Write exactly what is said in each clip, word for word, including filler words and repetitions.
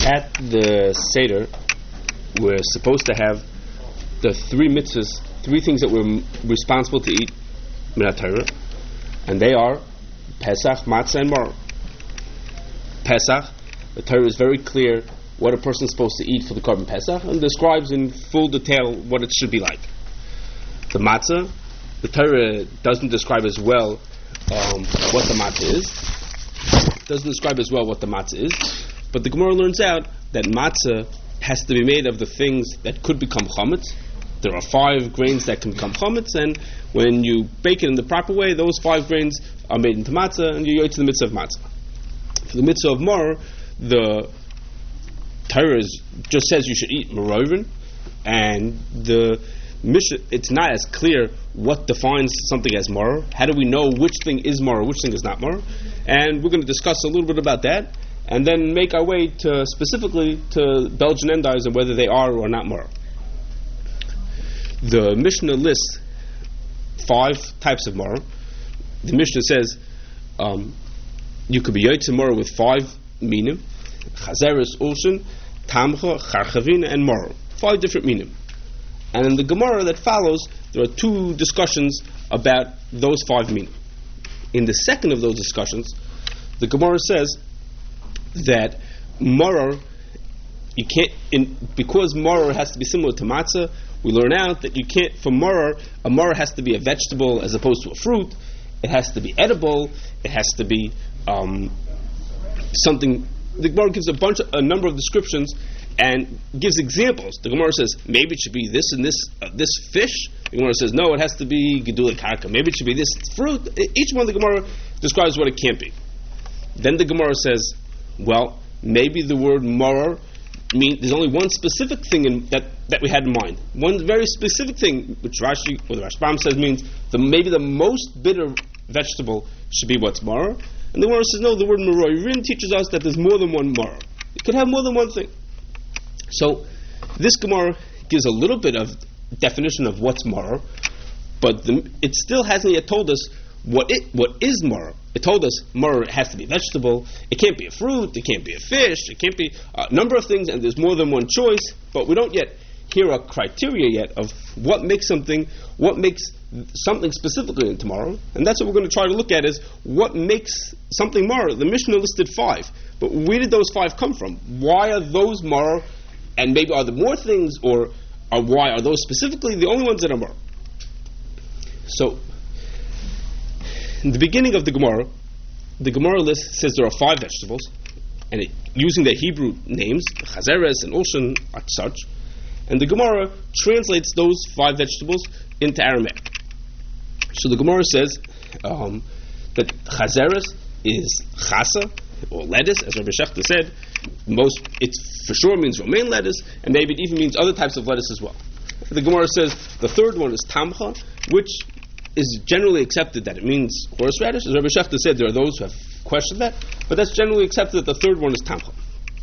At the Seder, we're supposed to have the three mitzvahs, three things that we're m- responsible to eat min Torah, and they are Pesach, Matzah, and Mar. Pesach, the Torah is very clear what a person is supposed to eat for the Korban Pesach, and describes in full detail what it should be like. The Matzah, the Torah doesn't describe as well um, what the Matzah is, doesn't describe as well what the Matzah is, but the Gemara learns out that Matzah has to be made of the things that could become chametz. There are five grains that can become chametz, and when you bake it in the proper way, those five grains are made into matzah, and you go to the mitzvah of matzah. For the mitzvah of mar, the Torah is, just says you should eat meroivin, and the Mishnah, it's not as clear what defines something as mar. How do we know which thing is mar, which thing is not mar? And we're going to discuss a little bit about that, and then make our way to specifically to Belgian endives and whether they are or not mar. The Mishnah lists five types of mar. The Mishnah says um, you could be yotzei mar with five minim: chazeres, ulshin, tamcha, charchavina, and mar. Five different minim. And in the Gemara that follows, there are two discussions about those five minim. In the second of those discussions, the Gemara says that maror, you can't, in, because maror has to be similar to matzah, we learn out that you can't, for maror, a maror has to be a vegetable as opposed to a fruit. It has to be edible. It has to be um, something. The Gemara gives a bunch, of, a number of descriptions and gives examples. The Gemara says maybe it should be this and this uh, this fish. The Gemara says no, it has to be gedulei karka. Maybe it should be this fruit. Each one of the Gemara describes what it can't be. Then the Gemara says, well, maybe the word maror mean there's only one specific thing in, that that we had in mind. One very specific thing, which Rashi or the Rashbam says means the maybe the most bitter vegetable should be what's maror. And the Gemara says no, the word meroirin teaches us that there's more than one maror. It could have more than one thing. So this Gemara gives a little bit of definition of what's maror, but the, it still hasn't yet told us what it what is maror. It told us maror has to be vegetable. It can't be a fruit. It can't be a fish. It can't be a number of things, and there's more than one choice. But we don't yet hear a criteria yet of what makes something, what makes something specifically into maror, and that's what we're going to try to look at is what makes something maror. The Mishnah listed five, but where did those five come from? Why are those maror? And maybe are there more things, or are why are those specifically the only ones that are maror? So, in the beginning of the Gemara, the Gemara list says there are five vegetables, and it, using the Hebrew names, chazeres and ulshin are such, and the Gemara translates those five vegetables into Aramaic. So the Gemara says um, that chazeres is chasa, or lettuce, as Rabbi Shechta said. Most, it for sure means romaine lettuce, and maybe it even means other types of lettuce as well. The Gemara says the third one is tamcha, which is generally accepted that it means horseradish. As Rabbi Shechta said, there are those who have questioned that, but that's generally accepted that the third one is tamcha.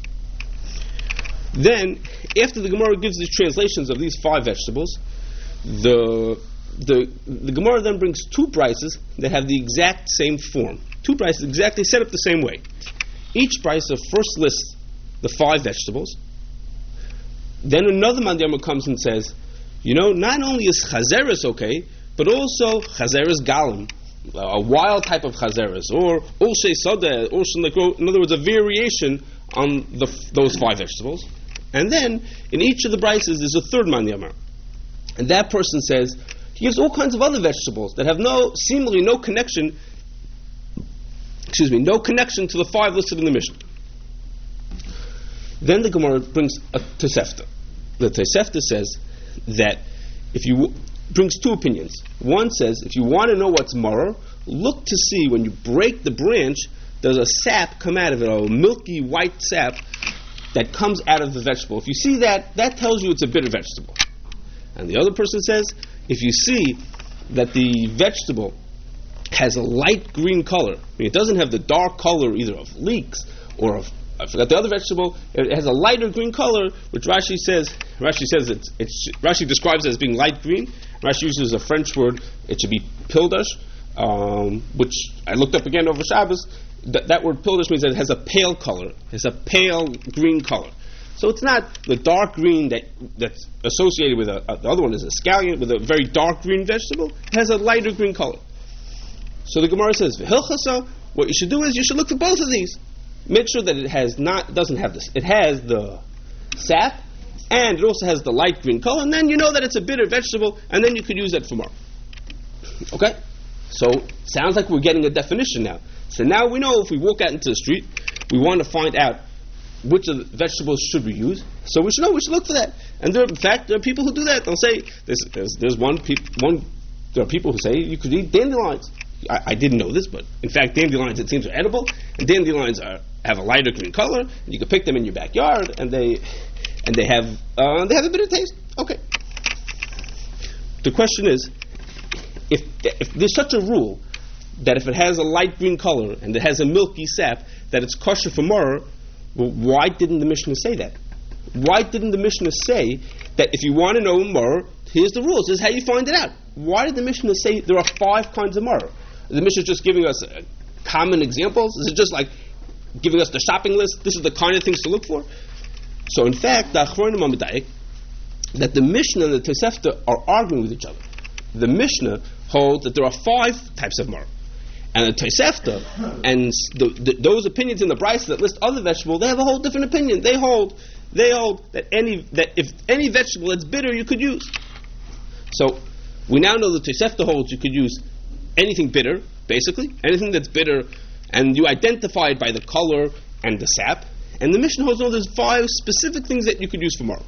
Then, after the Gemara gives these translations of these five vegetables, the the the Gemara then brings two brises that have the exact same form. Two brises exactly set up the same way. Each brisa first lists the five vegetables. Then another mandiyama comes and says, you know, not only is chazeres okay, but also chazeres galim, a wild type of chazeres, or ulshei sadeh, in other words, a variation on the, those five vegetables. And then, in each of the brises, there's a third mandiyama. And that person says, he gives all kinds of other vegetables that have no, seemingly no connection, excuse me, no connection to the five listed in the Mishnah. Then the Gemara brings a Tosefta. The Tosefta says that if you w- brings two opinions. One says if you want to know what's maror, look to see when you break the branch, does a sap come out of it, a milky white sap that comes out of the vegetable. If you see that, that tells you it's a bitter vegetable. And the other person says if you see that the vegetable has a light green color, I mean, it doesn't have the dark color either of leeks or of, I forgot the other vegetable, it has a lighter green color, which Rashi says, Rashi says it's, it's Rashi describes it as being light green. Rashi uses a French word, it should be pildash, um, which I looked up again over Shabbos. Th- that word pildish means that it has a pale color. It's a pale green color. So it's not the dark green that that's associated with a, a, the other one is a scallion with a very dark green vegetable. It has a lighter green color. So the Gemara says, "V'hilchasa." What you should do is you should look for both of these. Make sure that it has not doesn't have this. It has the sap, and it also has the light green color. And then you know that it's a bitter vegetable, and then you could use that for more. Okay. So sounds like we're getting a definition now. So now we know if we walk out into the street, we want to find out which of the vegetables should we use. So we should know, we should look for that. And there, in fact, there are people who do that. They'll say, there's, there's, there's one, peop, one, there are people who say you could eat dandelions. I, I didn't know this, but in fact, dandelions, it seems, are edible. And dandelions are, have a lighter green color, and you can pick them in your backyard, and they, and they have, uh, they have a bitter taste. Okay. The question is, if, if there's such a rule that if it has a light green color and it has a milky sap, that it's kosher for maror, well, why didn't the Mishnah say that? Why didn't the Mishnah say that if you want to know maror, here's the rules, this is how you find it out? Why did the Mishnah say there are five kinds of maror? The Mishnah is just giving us uh, common examples? Is it just like giving us the shopping list? This is the kind of things to look for? So in fact, the Achronim HaMedayek, that the Mishnah and the Tosefta are arguing with each other. The Mishnah holds that there are five types of maror. And the Tosefta and the, the, those opinions in the Brisa that list other vegetables, they have a whole different opinion. They hold, they hold that any that if any vegetable that's bitter you could use. So we now know the Tosefta holds you could use anything bitter, basically anything that's bitter, and you identify it by the color and the sap. And the Mishnah holds no, there's five specific things that you could use for maror.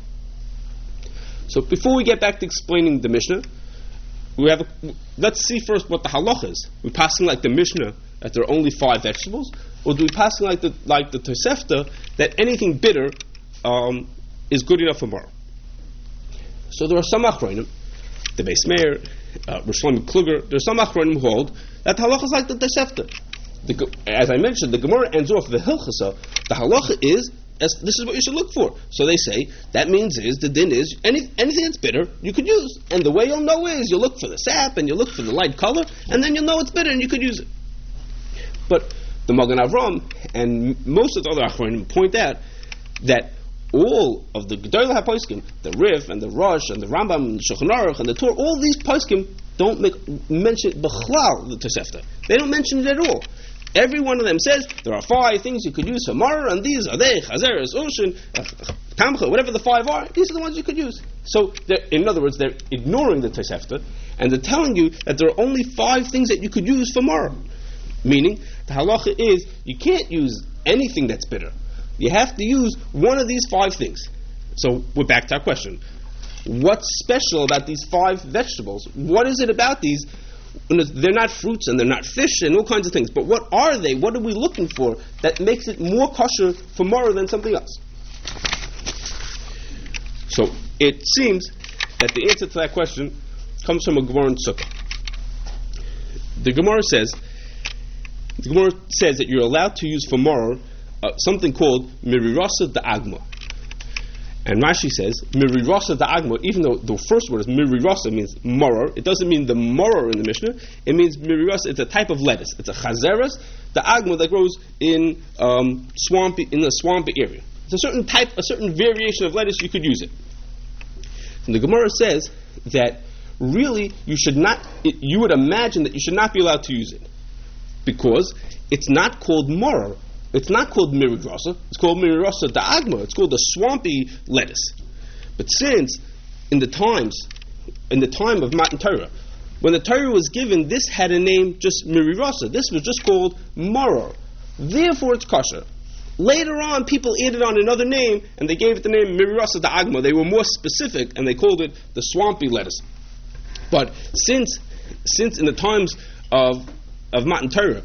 So before we get back to explaining the Mishnah, we have a, let's see first what the halach is. We passing like the Mishnah that there are only five vegetables, or do we passing like the like the Tosefta that anything bitter um, is good enough for maror? So there are some achronim, the Beis Meir, uh, Rosh Shlomo Kluger. There are some achronim who hold that the halach is like the Tosefta. The, as I mentioned, the Gemara ends off the hilchasa. The halacha is as, this is what you should look for. So they say that means is the din is any, anything that's bitter you could use, and the way you'll know is you look for the sap and you look for the light color, and then you'll know it's bitter and you could use it. But the Magen Avram and most of the other achronim point out that all of the Gedolei HaPoskim, the Rif and the Rosh and the Rambam and the Shulchan Aruch and the Torah, all these poskim don't make, mention Bechlal the Tosefta. They don't mention it at all. Every one of them says there are five things you could use for maror, and these are they, chazeres, oshin, tamcha, whatever the five are, these are the ones you could use. So, in other words, they're ignoring the Tosefta, and they're telling you that there are only five things that you could use for maror. Meaning, the halacha is, you can't use anything that's bitter. You have to use one of these five things. So, we're back to our question. What's special about these five vegetables? What is it about these? They're not fruits and they're not fish and all kinds of things. But what are they? What are we looking for that makes it more kosher for maror than something else? So it seems that the answer to that question comes from a Gemara in Sukkah. The Gemara says, the Gemara says that you're allowed to use for maror uh, something called mirirasa da'agma. And Rashi says, mirirasa da'agma, even though the first word is mirirasa, means maror, it doesn't mean the maror in the Mishnah, it means mirirasa, it's a type of lettuce. It's a chazeres da'agma that grows in um, swampy, in a swampy area. It's a certain type, a certain variation of lettuce, you could use it. And the Gemara says that really you should not, it, you would imagine that you should not be allowed to use it. Because it's not called maror. It's not called mirirasa, it's called mirirasa da'agma, it's called a swampy lettuce. But since, in the times, in the time of Matan Torah, when the Torah was given, this had a name just mirirasa, this was just called maror. Therefore it's kosher. Later on, people added on another name, and they gave it the name mirirasa da'agma. They were more specific, and they called it the swampy lettuce. But since, since in the times of, of Matan Torah,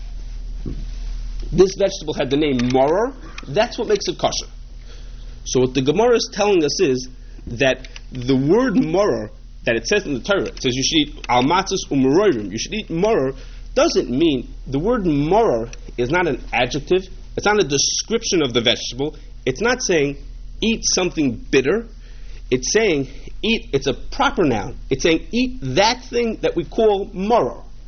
this vegetable had the name maror, that's what makes it kosher. So what the Gemara is telling us is that the word maror that it says in the Torah, it says you should eat al matzos u'merorim, you should eat maror, doesn't mean, the word maror is not an adjective, it's not a description of the vegetable, it's not saying eat something bitter, it's saying eat, it's a proper noun, it's saying eat that thing that we call maror.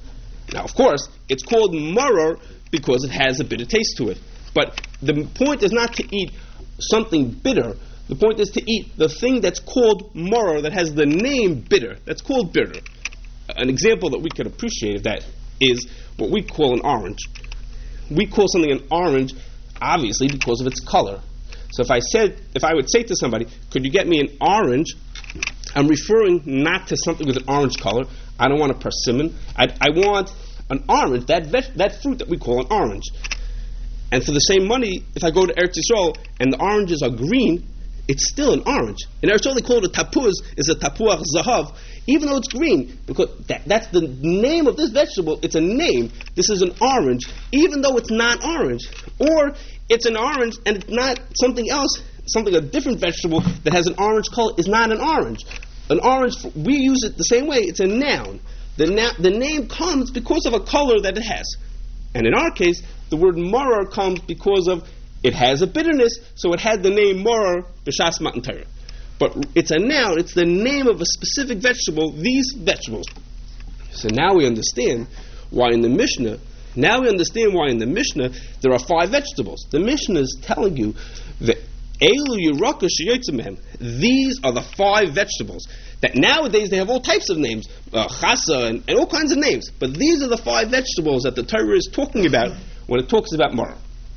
Now, of course, it's called maror because it has a bitter taste to it. But the point is not to eat something bitter. The point is to eat the thing that's called maror, that has the name bitter. That's called bitter. An example that we could appreciate of that is what we call an orange. We call something an orange, obviously, because of its color. So if I said, if I would say to somebody, could you get me an orange? I'm referring not to something with an orange color. I don't want a persimmon. I, I want an orange, that vet, that fruit that we call an orange. And for the same money, if I go to Eretz Yisrael and the oranges are green, it's still an orange. In Eretz Yisrael they call it a tapuz, it's a tapuach zahav, even though it's green, because that, that's the name of this vegetable. It's a name. This is an orange, even though it's not orange. Or it's an orange and it's not something else, something, a different vegetable that has an orange color is not an orange. An orange, we use it the same way, it's a noun. The, na- the name comes because of a color that it has. And in our case, the word maror comes because of it has a bitterness, so it had the name maror b'shas matan Torah. But it's a noun, it's the name of a specific vegetable, these vegetables. So now we understand why in the Mishnah, now we understand why in the Mishnah there are five vegetables. The Mishnah is telling you that Elu Yeraka Sheyotze Mehem, these are the five vegetables. That nowadays they have all types of names, uh, chasa and, and all kinds of names. But these are the five vegetables that the Torah is talking about when it talks about maror.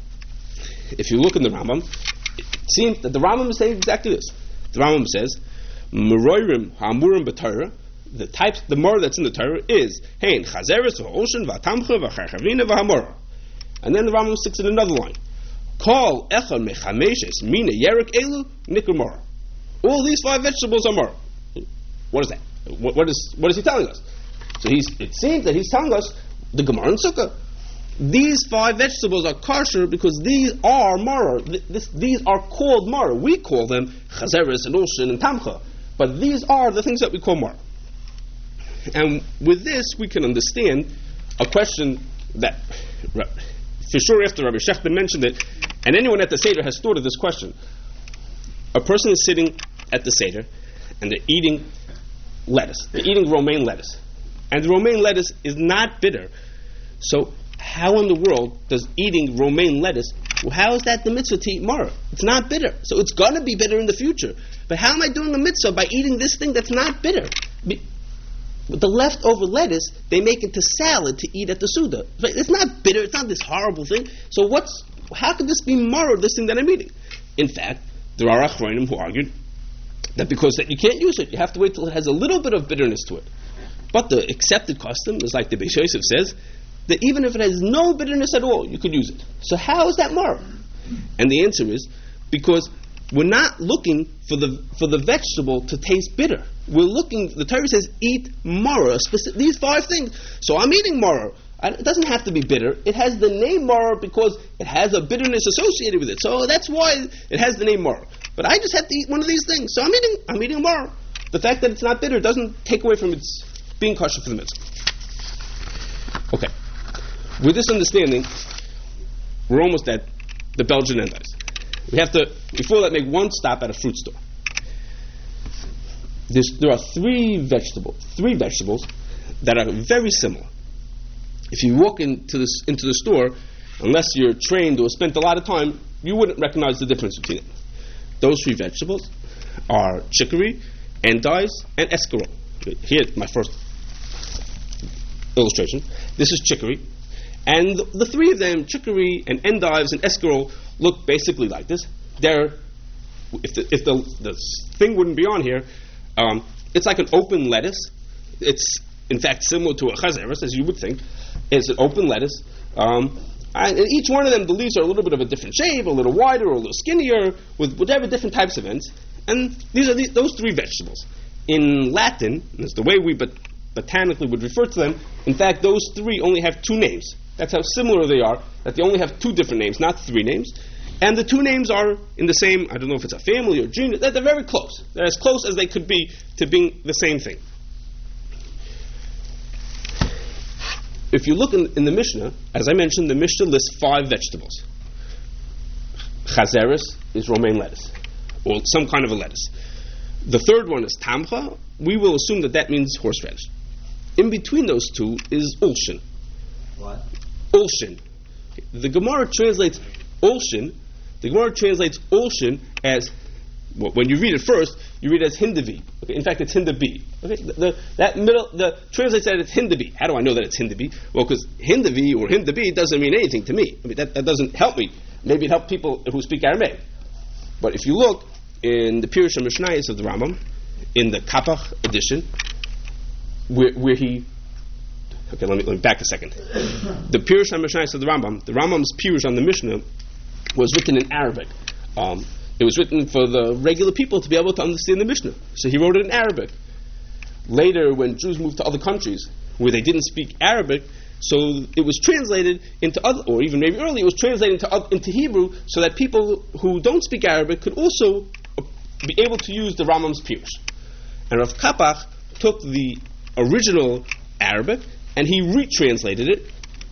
If you look in the Rambam, it seems that the Rambam is saying exactly this. The Rambam says, Meroirim ha'amurim b'Torah, the types, the maror that's in the Torah is hein chazeres v'oshen v'atamcha v'charchavina v'hamorah. And then the Rambam sticks in another line. Kol echad mechameshes mina yerek elu nikr maror. All these five vegetables are maror. What is that? What, what is what is he telling us? So he's, it seems that he's telling us the Gemara and Sukkah. These five vegetables are kosher because these are maror. Th- this, these are called maror. We call them chazeres and oshin and tamcha, but these are the things that we call maror. And with this, we can understand a question that, for sure, after Rabbi Shechter mentioned it, and anyone at the Seder has thought of this question. A person is sitting at the Seder, and they're eating lettuce. They're eating romaine lettuce. And the romaine lettuce is not bitter. So how in the world does eating romaine lettuce, well, how is that the mitzvah to eat maror? It's not bitter. So it's going to be bitter in the future. But how am I doing the mitzvah by eating this thing that's not bitter? Be- With the leftover lettuce, they make into salad to eat at the Suda. It's not bitter. It's not this horrible thing. So what's, how could this be maror, this thing that I'm eating? In fact, there are achronim who argued that because that you can't use it, you have to wait till it has a little bit of bitterness to it. But the accepted custom is like the Beis Yosef says, that even if it has no bitterness at all, you could use it. So how is that maror? And the answer is because we're not looking for the for the vegetable to taste bitter. We're looking. The Torah says eat maror, specific, these five things. So I'm eating maror. It doesn't have to be bitter. It has the name maror because it has a bitterness associated with it. So that's why it has the name maror. But I just have to eat one of these things. So I'm eating. I'm eating maror. The fact that it's not bitter doesn't take away from its being kosher for the mitzvah. Okay. With this understanding, we're almost at the Belgian endives. We have to, before that, make one stop at a fruit store. There's, there are three vegetables, three vegetables that are very similar. If you walk into this into the store, unless you're trained or spent a lot of time, you wouldn't recognize the difference between them. Those three vegetables are chicory, endives, and escarole. Here's my first illustration. This is chicory. And the, the three of them, chicory and endives and escarole, look basically like this. They're, if the, if the, the thing wouldn't be on here, um, it's like an open lettuce. It's, in fact, similar to a chazeres, as you would think. It's an open lettuce. Um, and in each one of them, the leaves are a little bit of a different shape, a little wider, or a little skinnier, with whatever different types of ends. And these are the, those three vegetables. In Latin, that's the way we bot- botanically would refer to them, in fact, those three only have two names. That's how similar they are, that they only have two different names, not three names. And the two names are in the same, I don't know if it's a family or genus, they're, they're very close. They're as close as they could be to being the same thing. If you look in, in the Mishnah, as I mentioned, the Mishnah lists five vegetables. Chazeres is romaine lettuce, or some kind of a lettuce. The third one is tamcha. We will assume that that means horseradish. In between those two is ulshin. What? Olshin. The Gemara translates Olshin. The Gemara translates Olshin as, well, when you read it first, you read it as Hindavi. Okay, in fact, it's Hindabi. Okay, the, the that middle the translates that it's Hindabi. How do I know that it's Hindabi? Well, because Hindavi or Hindabi doesn't mean anything to me. I mean, that, that doesn't help me. Maybe it helps people who speak Aramaic. But if you look in the Pirush HaMishnayos of the Rambam, in the Kapach edition, where, where he Okay, let me, let me back a second. The Pirush HaMishnayos of the Rambam, the Rambam's Pirush on the Mishnah was written in Arabic. Um, it was written for the regular people to be able to understand the Mishnah. So he wrote it in Arabic. Later, when Jews moved to other countries where they didn't speak Arabic, so it was translated into other, or even maybe earlier, it was translated into, into Hebrew so that people who don't speak Arabic could also be able to use the Rambam's Pirush. And Rav Kapach took the original Arabic and he retranslated it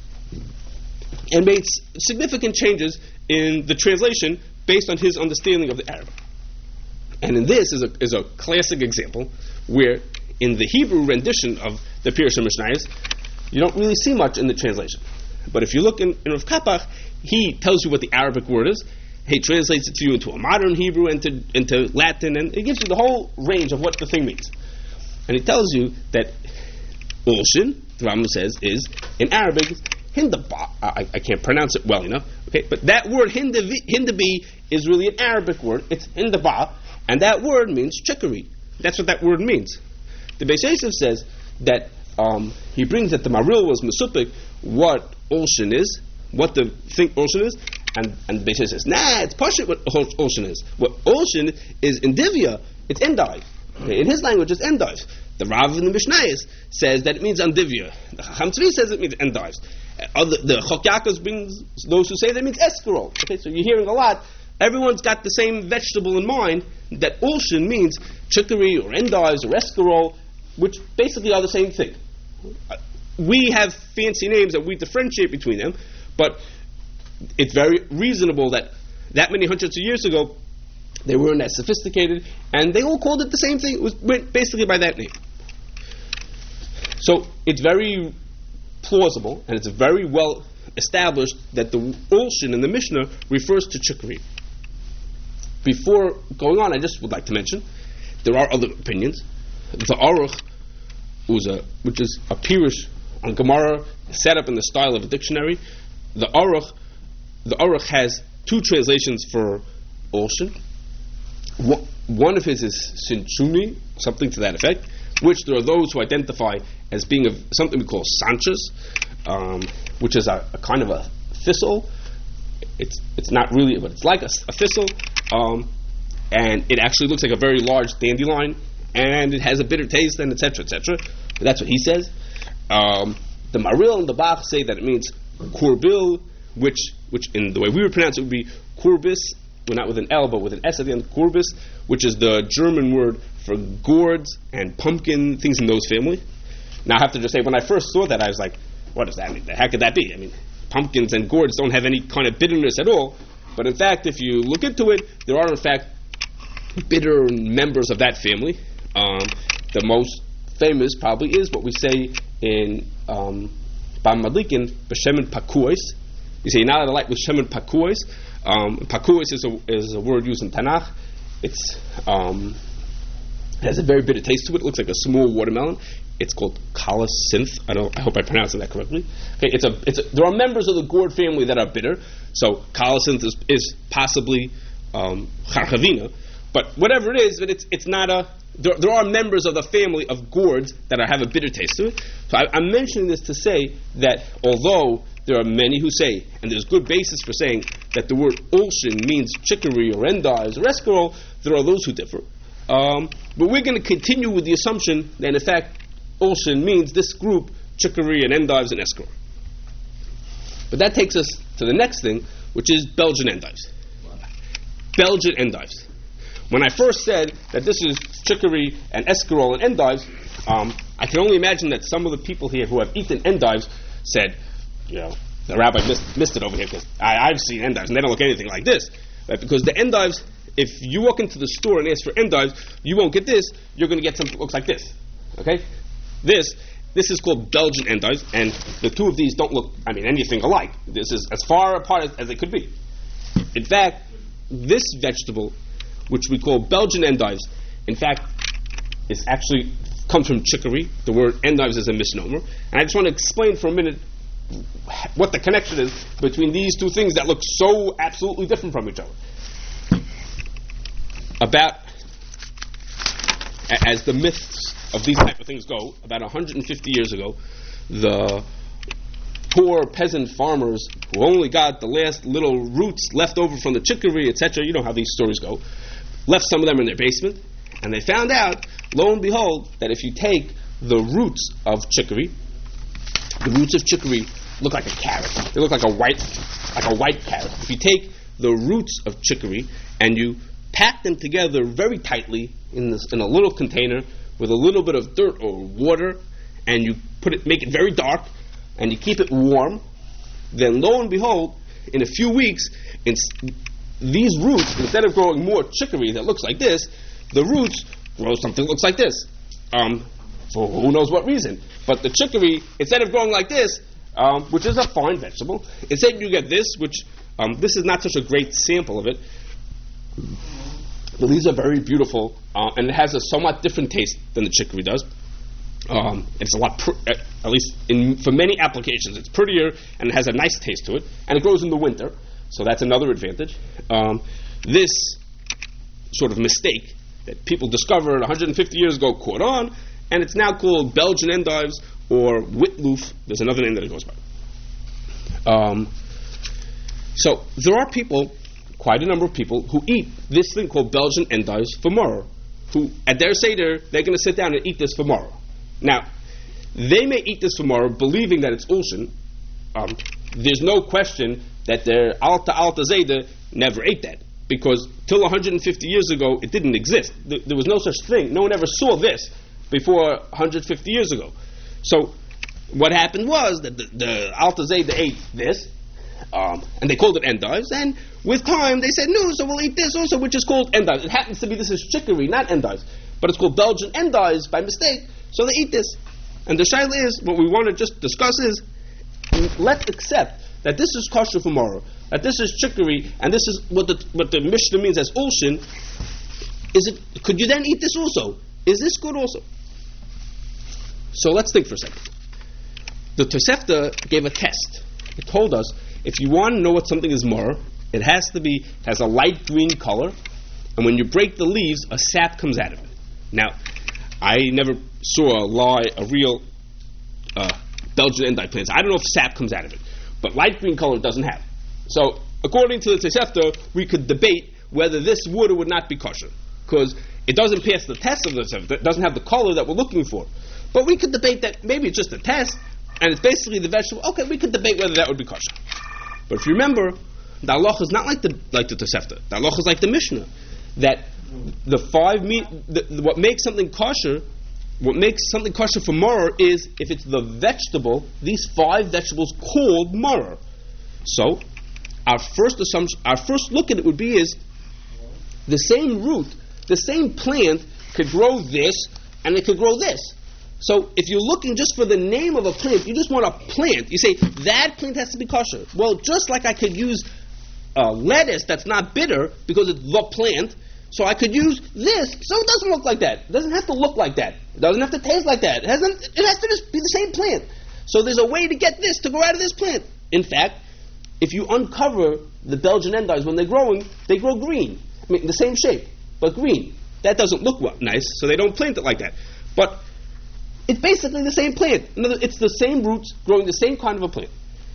and made s- significant changes in the translation based on his understanding of the Arabic. And in this is a, is a classic example where in the Hebrew rendition of the Pirush HaMishnayos, you don't really see much in the translation. But if you look in, in Rav Kapach, he tells you what the Arabic word is. He translates it to you into a modern Hebrew, into, into Latin, and it gives you the whole range of what the thing means. And he tells you that Olshin, the Rambam says, is in Arabic Hindaba. I, I can't pronounce it well enough. Okay, but that word Hindabi, Hindabi is really an Arabic word. It's Hindaba, and that word means chicory. That's what that word means. The Beis Yosef says that um, he brings that the Maril was Mesupik what Olshin is, what the thing Olshin is, and, and the Beis Yosef says, nah, it's Pashut what Olshin is. What Olshin is in Divya, it's Endive. Okay, in his language, it's Endive. The Rav in the Mishnayos says that it means Andivya. The Chacham Tzvi says it means Endives. Uh, the the Chok Yaakov brings those who say that it means Escarol. Okay, so you're hearing a lot. Everyone's got the same vegetable in mind, that Olshin means chicory or Endives or Escarol, which basically are the same thing. Uh, we have fancy names that we differentiate between them, but it's very reasonable that that many hundreds of years ago they weren't as sophisticated, and they all called it the same thing. It was basically by that name. So it's very plausible, and it's very well established that the Olshin in the Mishnah refers to chicory. Before going on, I just would like to mention there are other opinions. The Aruch, which is a Pirush on Gemara, set up in the style of a dictionary. The Aruch, the Aruch has two translations for Olshin. One of his is Sinchuni, something to that effect, which there are those who identify as being of something we call Sanchez, um, which is a, a kind of a thistle. It's it's not really, but it's like a, a thistle, um, and it actually looks like a very large dandelion, and it has a bitter taste, and et cetera, et cetera. That's what he says. Um, the Maril and the Bach say that it means kurbil, which which in the way we would pronounce it would be kurbis. Well, not with an L, but with an S at the end, kurbis, which is the German word for gourds and pumpkin, things in those family. Now, I have to just say, when I first saw that, I was like, what does that mean? The heck could that be? I mean, pumpkins and gourds don't have any kind of bitterness at all. But in fact, if you look into it, there are, in fact, bitter members of that family. Um, the most famous probably is what we say in um, Bam Madlikin, B'Shemen Pakuos. You say, you're not allowed to light with Shemen Pakuos. Um, Pakuos is a, is a word used in Tanakh. It's um, it has a very bitter taste to it. It looks like a small watermelon. It's called Kalasinth. I don't. I hope I pronounced that correctly. Okay, it's a. It's a, there are members of the gourd family that are bitter. So Kalasinth is, is possibly um, Charchavina, but whatever it is, but it's it's not a. There, there are members of the family of gourds that are, have a bitter taste to it. So I, I'm mentioning this to say that although there are many who say, and there's good basis for saying, that the word Olshin means chicory or endives or escarole, there are those who differ. Um, but we're going to continue with the assumption that, in fact, Olshin means this group, chicory and endives and escarole. But that takes us to the next thing, which is Belgian endives. Belgian endives. When I first said that this is chicory and escarole and endives, um, I can only imagine that some of the people here who have eaten endives said, you know, the rabbi missed, missed it over here because I've seen endives and they don't look anything like this. Right? Because the endives, if you walk into the store and ask for endives, you won't get this. You're going to get something that looks like this. Okay? This This is called Belgian endives, and the two of these don't look, I mean, anything alike. This is as far apart as, as they could be. In fact, this vegetable, which we call Belgian endives, in fact, is actually comes from chicory. The word endives is a misnomer. And I just want to explain for a minute what the connection is between these two things that look so absolutely different from each other. About, as the myths of these type of things go, about one hundred fifty years ago, the poor peasant farmers who only got the last little roots left over from the chicory, et cetera, you know how these stories go, left some of them in their basement, and they found out, lo and behold, that if you take the roots of chicory, the roots of chicory look like a carrot. They look like a white, like a white carrot. If you take the roots of chicory and you pack them together very tightly in this, in a little container with a little bit of dirt or water, and you put it, make it very dark, and you keep it warm, then lo and behold, in a few weeks, in, these roots, instead of growing more chicory that looks like this, the roots grow something that looks like this. Um, for who knows what reason. But the chicory, instead of growing like this, um, which is a fine vegetable, instead you get this, which um, this is not such a great sample of it, but these are very beautiful, uh, and it has a somewhat different taste than the chicory does. Um, it's a lot, pr- at least in, for many applications, it's prettier and it has a nice taste to it, and it grows in the winter, so that's another advantage. Um, this sort of mistake that people discovered one hundred fifty years ago caught on, and it's now called Belgian endives or witloof. There's another name that it goes by. Um, so there are people, quite a number of people, who eat this thing called Belgian endives for Moror, who at their Seder, they're going to sit down and eat this for Moror. Now, they may eat this for Moror believing that it's Ulshin. Um, there's no question that their Alta Alta Zayda never ate that, because till one hundred fifty years ago, it didn't exist. There, there was no such thing. No one ever saw this before one hundred fifty years ago. So what happened was that the, the Alta Zayda ate this, um, and they called it endives, and with time they said, no, so we'll eat this also, which is called endives. It happens to be this is chicory, not endives, but it's called Belgian endives by mistake, so they eat this. And the shaila is, what we want to just discuss is, let's accept that this is kosher for Moror, that this is chicory, and this is what the what the Mishnah means as ulshin. Is it? Could you then eat this also? Is this good also? So let's think for a second. The Tosefta gave a test. It told us if you want to know what something is Moror, it has to be has a light green color, and when you break the leaves, a sap comes out of it. Now, I never saw a lie, a real uh, Belgian endive plant. I don't know if sap comes out of it, but light green color it doesn't have. So, according to the Tosefta, we could debate whether this would or would not be kosher, because it doesn't pass the test of the Tosefta. It doesn't have the color that we're looking for. But we could debate that maybe it's just a test, and it's basically the vegetable. Okay, we could debate whether that would be kosher. But if you remember, the halacha is not like the like the Tosefta. The halacha is like the Mishnah, that the five meat, the, what makes something kosher, what makes something kosher for Moror is if it's the vegetable, these five vegetables called Moror. So, our first assumption, our first look at it would be is the same root, the same plant could grow this and it could grow this. So if you're looking just for the name of a plant, you just want a plant. You say, that plant has to be kosher. Well, just like I could use uh, lettuce that's not bitter because it's the plant, so I could use this, so it doesn't look like that. It doesn't have to look like that. It doesn't have to taste like that. It, hasn't, it has to just be the same plant. So there's a way to get this to grow out of this plant. In fact, if you uncover the Belgian endives when they're growing, they grow green. I mean, the same shape, but green. That doesn't look well, nice, so they don't plant it like that. But it's basically the same plant. In other, it's the same roots growing the same kind of a plant.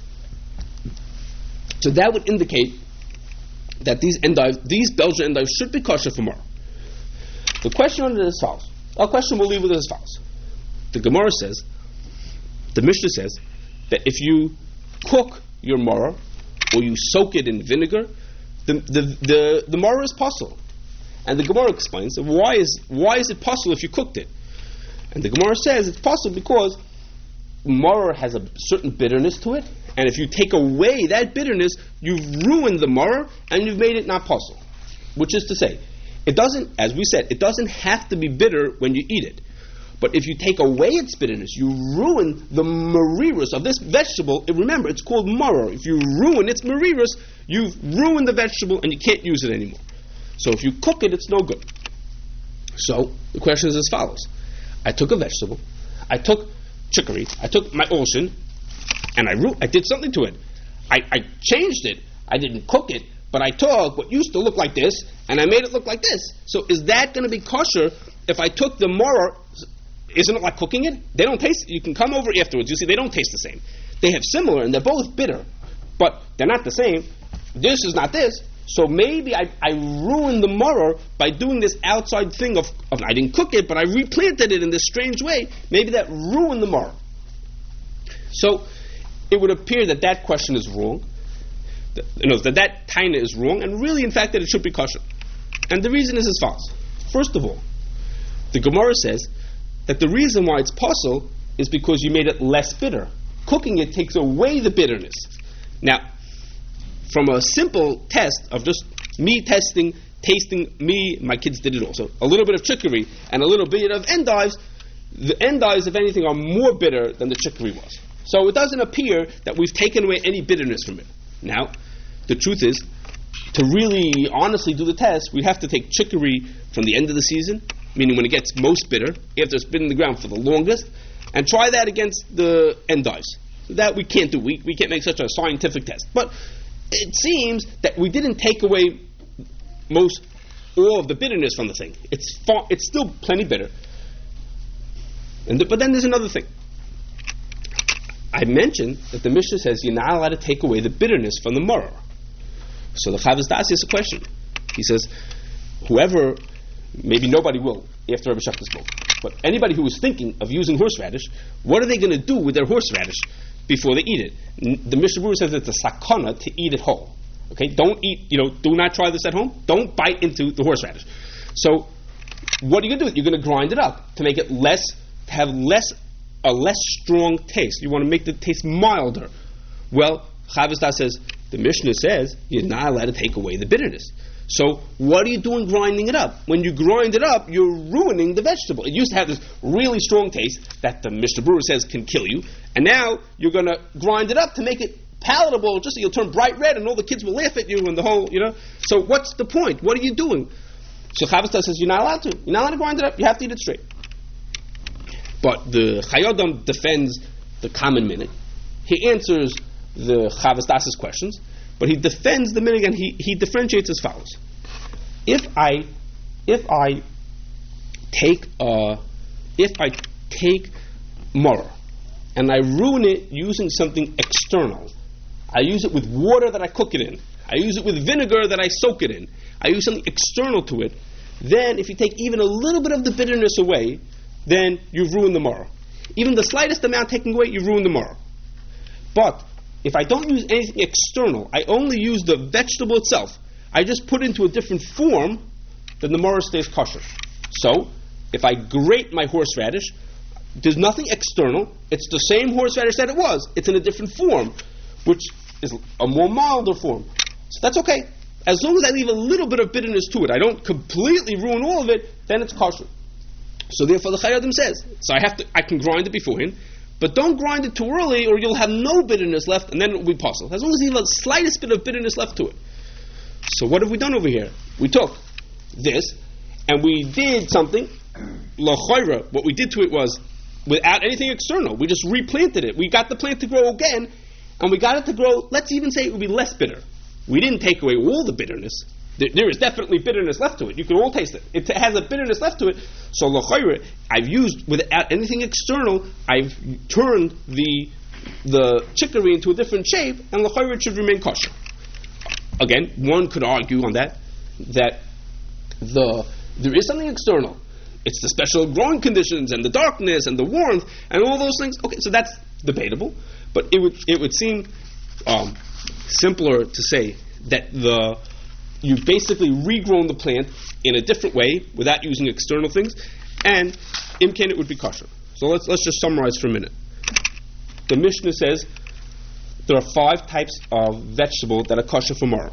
So that would indicate that these endives, these Belgian endives, should be kosher for Moror. The question on it is as follows. Our question we'll leave with as follows. The Gemara says, the Mishnah says, that if you cook your Moror, or you soak it in vinegar, the the the, the Moror is possible. And the Gemara explains, why is why is it possible if you cooked it? And the Gemara says it's possible because Moror has a certain bitterness to it, and if you take away that bitterness, you've ruined the Moror and you've made it not possible. Which is to say, it doesn't, as we said, it doesn't have to be bitter when you eat it. But if you take away its bitterness, you ruin the marirus of this vegetable. Remember, it's called maror. If you ruin its marirus, you've ruined the vegetable and you can't use it anymore. So if you cook it, it's no good. So the question is as follows. I took a vegetable, I took chicory, I took my olshin, and I ru- I did something to it. I, I changed it. I didn't cook it, but I took what used to look like this, and I made it look like this. So is that going to be kosher if I took the maror? Isn't it like cooking it? They don't taste, you can come over afterwards, you see, they don't taste the same. They have similar, and they're both bitter, but they're not the same. This is not this. So maybe I, I ruined the maror by doing this outside thing of, of, I didn't cook it, but I replanted it in this strange way. Maybe that ruined the maror. So it would appear that that question is wrong. That, you know, that that taina is wrong, and really, in fact, that it should be kosher. And the reason is as follows. First of all, the Gemara says that the reason why it's possible is because you made it less bitter. Cooking it takes away the bitterness. Now, from a simple test of just me testing, tasting, me, my kids did it also, a little bit of chicory and a little bit of endives, the endives, if anything, are more bitter than the chicory was. So it doesn't appear that we've taken away any bitterness from it. Now, the truth is, to really honestly do the test, we have to take chicory from the end of the season, meaning when it gets most bitter, after it's been in the ground for the longest, and try that against the endives. That we can't do. We, we can't make such a scientific test. But it seems that we didn't take away most, all of the bitterness from the thing. It's far, it's still plenty bitter. And th- but then there's another thing. I mentioned that the Mishnah says you're not allowed to take away the bitterness from the maror. So the Chavaz Das asks a question. He says, whoever, maybe nobody will after Rabbi Shachta spoke, but anybody who is thinking of using horseradish, what are they going to do with their horseradish before they eat it? The Mishnah Berurah says it's a sakana to eat it whole. Okay, don't eat, you know, do not try this at home. Don't bite into the horseradish. So, what are you going to do with it? You're going to grind it up to make it less, to have less, a less strong taste. You want to make the taste milder. Well, Chavaz Das says, the Mishnah says you're not allowed to take away the bitterness. So, what are you doing grinding it up? When you grind it up, you're ruining the vegetable. It used to have this really strong taste that the Mishnah Berurah says can kill you, and now you're going to grind it up to make it palatable, just so you'll turn bright red and all the kids will laugh at you and the whole, you know. So, what's the point? What are you doing? So, Chavaz Das says you're not allowed to. You're not allowed to grind it up. You have to eat it straight. But the Chayodam defends the common minute. He answers the Chavaz Das's questions, but he defends the minute and he, he differentiates as follows. If I if I take uh if I take maror and I ruin it using something external, I use it with water that I cook it in, I use it with vinegar that I soak it in, I use something external to it, then if you take even a little bit of the bitterness away, then you've ruined the maror. Even the slightest amount taken away, you've ruined the maror. But if I don't use anything external, I only use the vegetable itself, I just put it into a different form, then the maror stays kosher. So, if I grate my horseradish, there's nothing external, it's the same horseradish that it was, it's in a different form, which is a more milder form. So that's okay. As long as I leave a little bit of bitterness to it, I don't completely ruin all of it, then it's kosher. So therefore the Chayadim says, so I have to, I can grind it beforehand, but don't grind it too early or you'll have no bitterness left and then it will be possible. As long as you have a slightest bit of bitterness left to it. So what have we done over here? We took this and we did something, l'chayra, what we did to it was, without anything external, we just replanted it. We got the plant to grow again, and we got it to grow, let's even say it would be less bitter. We didn't take away all the bitterness. There, there is definitely bitterness left to it. You can all taste it. It has a bitterness left to it. So l'chayra, I've used, without anything external, I've turned the the chicory into a different shape, and l'chayra it should remain kosher. Again, one could argue on that, that the there is something external. It's the special growing conditions and the darkness and the warmth and all those things. Okay, so that's debatable, but it would it would seem um, simpler to say that the you've basically regrown the plant in a different way without using external things, and imkan it would be kosher. So let's let's just summarize for a minute. The Mishnah says there are five types of vegetable that are kosher for maror.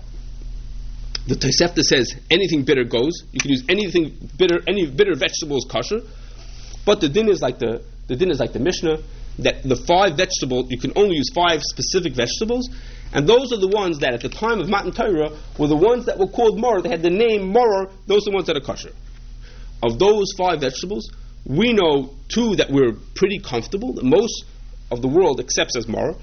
The Tosefta says anything bitter goes. You can use anything bitter, any bitter vegetable is kosher. But the din is like the the din is like the Mishnah, that the five vegetables, you can only use five specific vegetables, and those are the ones that at the time of Matan Torah were the ones that were called maror. They had the name maror. Those are the ones that are kosher. Of those five vegetables, we know two that we're pretty comfortable, that most of the world accepts as maror.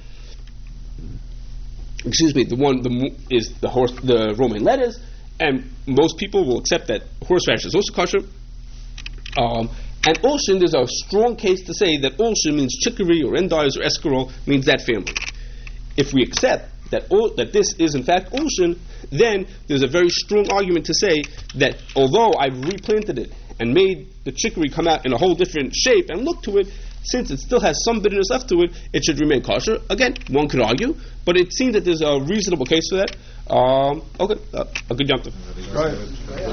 Excuse me, the one the, is the horse, the romaine lettuce, and most people will accept that horseradish is also kosher. Um, and Olshin, there's a strong case to say that Olshin means chicory or endives or escarole, means that family. If we accept that all, that this is in fact Olshin, then there's a very strong argument to say that although I've replanted it and made the chicory come out in a whole different shape and look to it, since it still has some bitterness left to it, it should remain kosher. Again, one could argue, but it seems that there's a reasonable case for that. Um, okay, uh, a good jump.